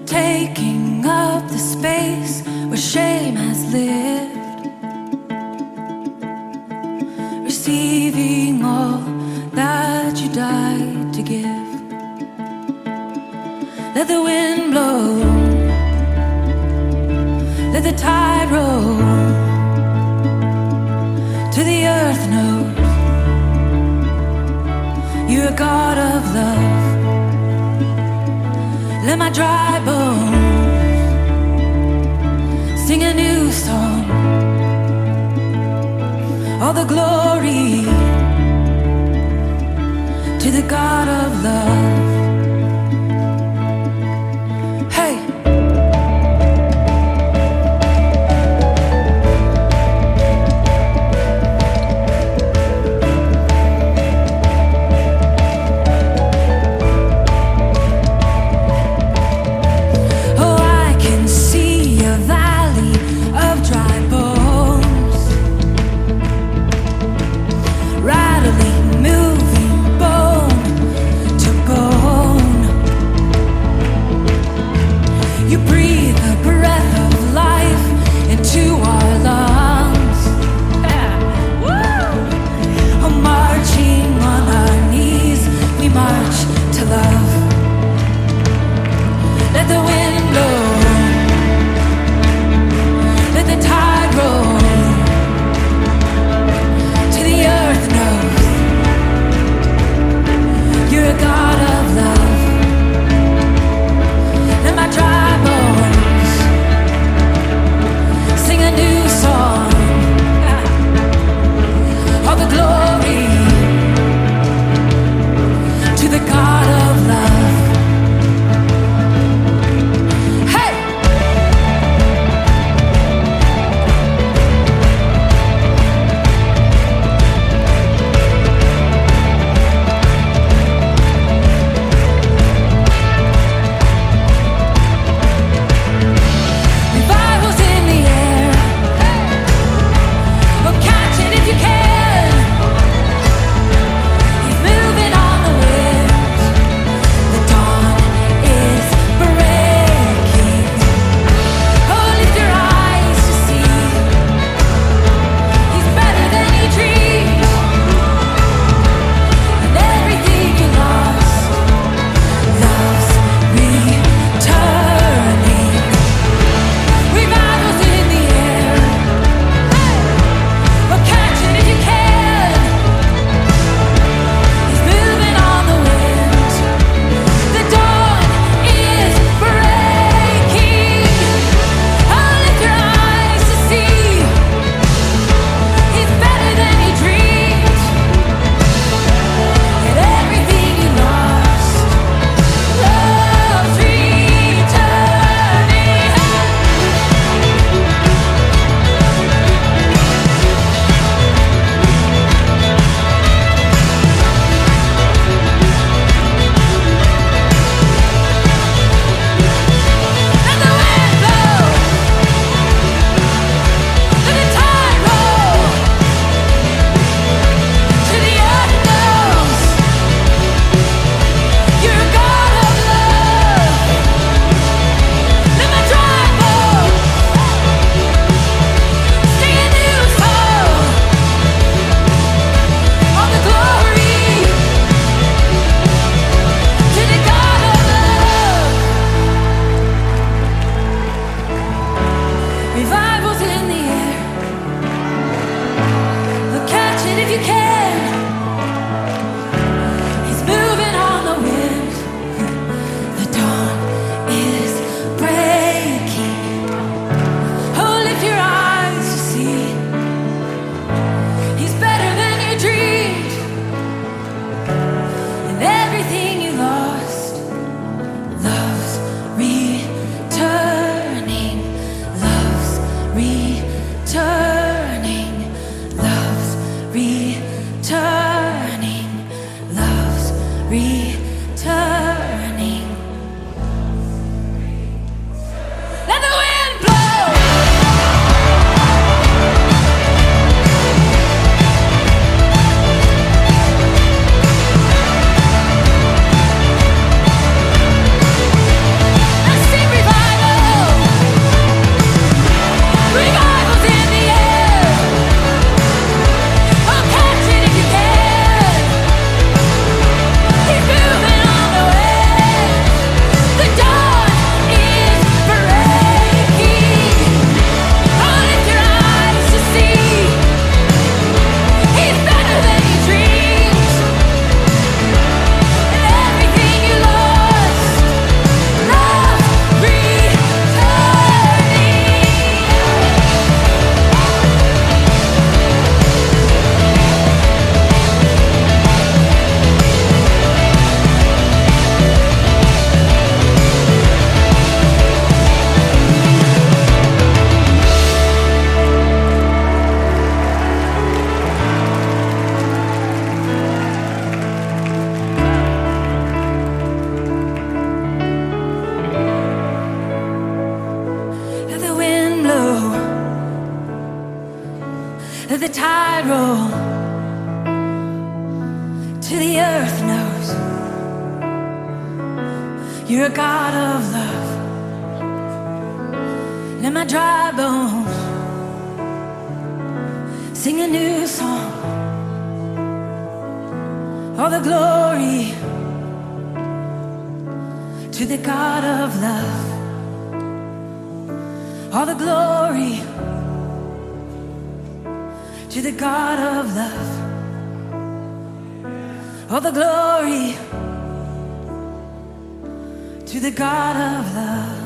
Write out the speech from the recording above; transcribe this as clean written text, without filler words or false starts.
taking up the space where shame has lived, receiving all that you died to give. Let the wind blow, let the tide roll, to the earth knows you're a God of love. Let my dry bones sing a new song. All the glory to the God of love. Hey! Rattling, moving bone to bone. tide roll, to the earth knows you're a God of love. And in my dry bones sing a new song. All the glory to the God of love. All the glory to the God of love. All the glory to the God of love.